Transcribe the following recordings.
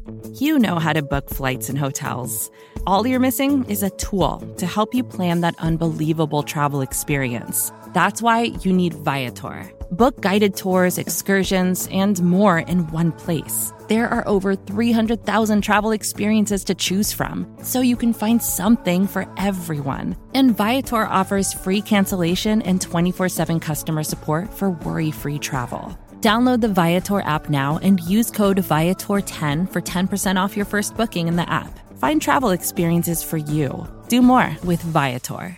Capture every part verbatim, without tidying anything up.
You know how to book flights and hotels. All you're missing is a tool to help you plan that unbelievable travel experience. That's why you need Viator. Book guided tours, excursions, and more in one place. There are over three hundred thousand travel experiences to choose from, so you can find something for everyone. And Viator offers free cancellation and twenty-four seven customer support for worry-free travel. Download the Viator app now and use code Viator ten for ten percent off your first booking in the app. Find travel experiences for you. Do more with Viator.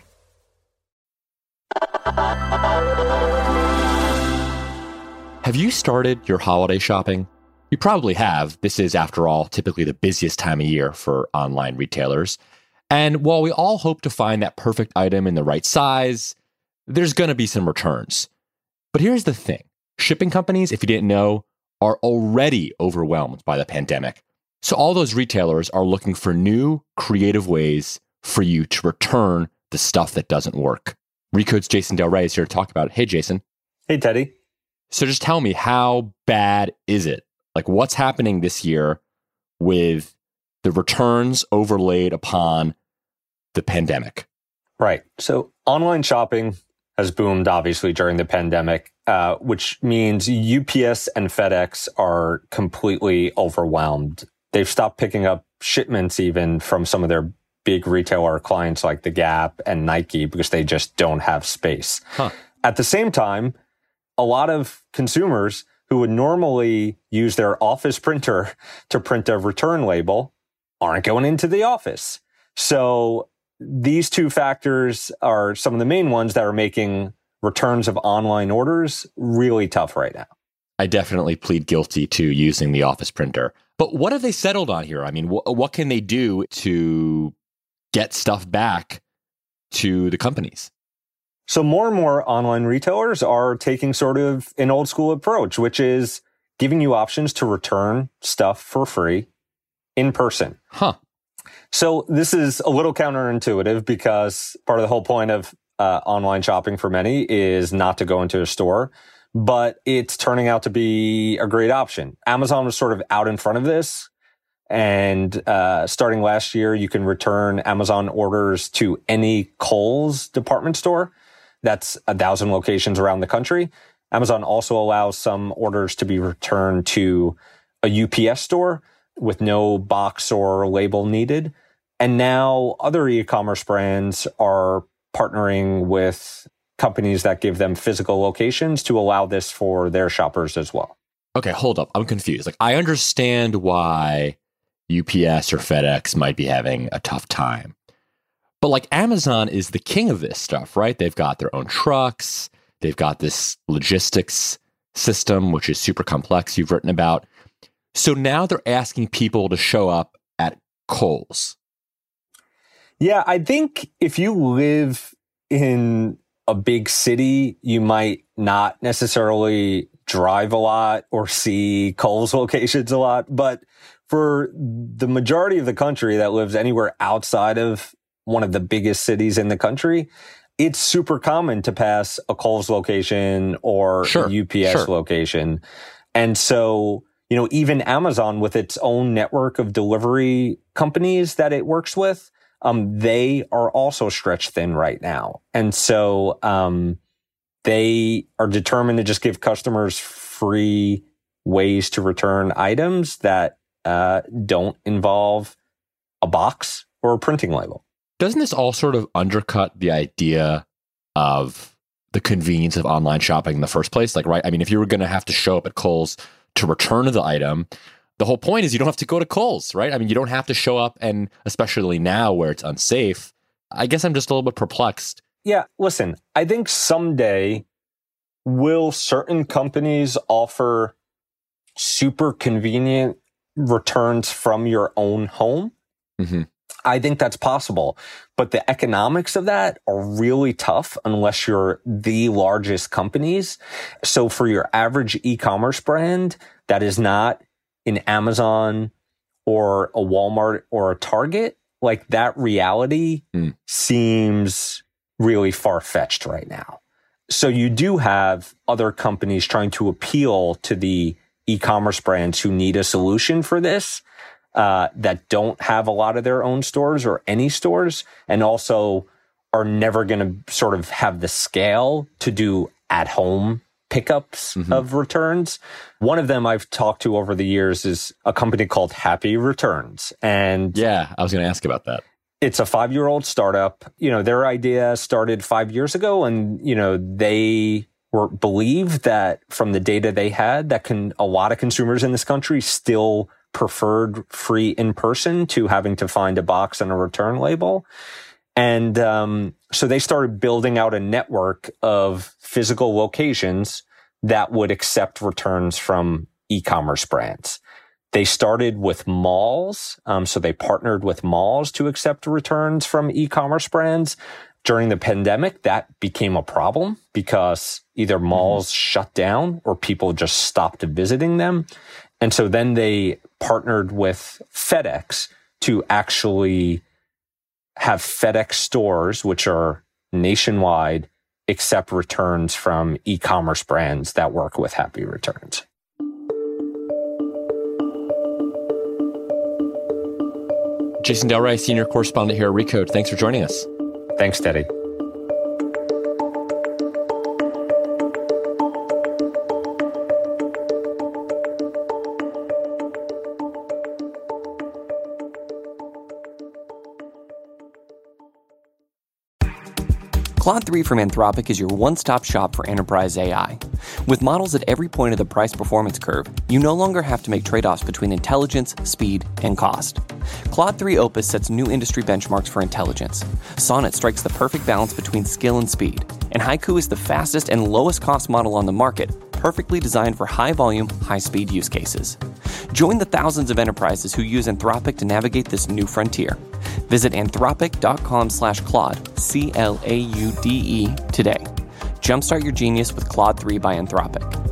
Have you started your holiday shopping? You probably have. This is, after all, typically the busiest time of year for online retailers. And while we all hope to find that perfect item in the right size, there's going to be some returns. But here's the thing. Shipping companies, if you didn't know, are already overwhelmed by the pandemic. So all those retailers are looking for new, creative ways for you to return the stuff that doesn't work. Recode's Jason Del Rey is here to talk about it. Hey, Jason. Hey, Teddy. So just tell me, how bad is it? Like, what's happening this year with the returns overlaid upon the pandemic? Right. So online shopping has boomed, obviously, during the pandemic, uh, which means U P S and FedEx are completely overwhelmed. They've stopped picking up shipments even from some of their big retailer clients like the Gap and Nike because they just don't have space. Huh. At the same time, a lot of consumers who would normally use their office printer to print a return label aren't going into the office. So these two factors are some of the main ones that are making returns of online orders really tough right now. I definitely plead guilty to using the office printer. But what have they settled on here? I mean, wh- what can they do to get stuff back to the companies? So more and more online retailers are taking sort of an old school approach, which is giving you options to return stuff for free in person. Huh. So this is a little counterintuitive because part of the whole point of uh, online shopping for many is not to go into a store, but it's turning out to be a great option. Amazon was sort of out in front of this. And uh, starting last year, you can return Amazon orders to any Kohl's department store. That's a thousand locations around the country. Amazon also allows some orders to be returned to a U P S store with no box or label needed. And now other e-commerce brands are partnering with companies that give them physical locations to allow this for their shoppers as well. Okay, hold up. I'm confused. Like, I understand why U P S or FedEx might be having a tough time. But like, Amazon is the king of this stuff, right? They've got their own trucks. They've got this logistics system, which is super complex, you've written about. So now they're asking people to show up at Kohl's. Yeah, I think if you live in a big city, you might not necessarily drive a lot or see Kohl's locations a lot. But for the majority of the country that lives anywhere outside of one of the biggest cities in the country, it's super common to pass a Kohl's location or sure, a U P S sure. location. And so, you know, even Amazon with its own network of delivery companies that it works with, um, they are also stretched thin right now. And so, um, they are determined to just give customers free ways to return items that, uh, don't involve a box or a printing label. Doesn't this all sort of undercut the idea of the convenience of online shopping in the first place? Like, right? I mean, if you were going to have to show up at Kohl's to return the item, the whole point is you don't have to go to Kohl's, right? I mean, you don't have to show up, and especially now where it's unsafe, I guess I'm just a little bit perplexed. Yeah, listen, I think someday will certain companies offer super convenient returns from your own home? Mm-hmm. I think that's possible, but the economics of that are really tough unless you're the largest companies. So for your average e-commerce brand that is not an Amazon or a Walmart or a Target, like that reality mm. seems really far-fetched right now. So you do have other companies trying to appeal to the e-commerce brands who need a solution for this. uh, that don't have a lot of their own stores or any stores, and also are never going to sort of have the scale to do at-home pickups mm-hmm. of returns. One of them I've talked to over the years is a company called Happy Returns. And yeah, I was going to ask about that. It's a five-year-old startup. You know, their idea started five years ago, and, you know, they were believed that from the data they had, that can a lot of consumers in this country still preferred free in-person to having to find a box and a return label. And um, so they started building out a network of physical locations that would accept returns from e-commerce brands. They started with malls. Um, so they partnered with malls to accept returns from e-commerce brands. During the pandemic, that became a problem because either malls mm-hmm. shut down or people just stopped visiting them. And so then they partnered with FedEx to actually have FedEx stores, which are nationwide, accept returns from e-commerce brands that work with Happy Returns. Jason Del Rey, senior correspondent here at Recode. Thanks for joining us. Thanks, Teddy. Claude three from Anthropic is your one-stop shop for enterprise A I. With models at every point of the price-performance curve, you no longer have to make trade-offs between intelligence, speed, and cost. Claude three Opus sets new industry benchmarks for intelligence. Sonnet strikes the perfect balance between skill and speed. And Haiku is the fastest and lowest-cost model on the market, perfectly designed for high-volume, high-speed use cases. Join the thousands of enterprises who use Anthropic to navigate this new frontier. Visit anthropic.com slash Claude, C L A U D E, today. Jumpstart your genius with Claude three by Anthropic.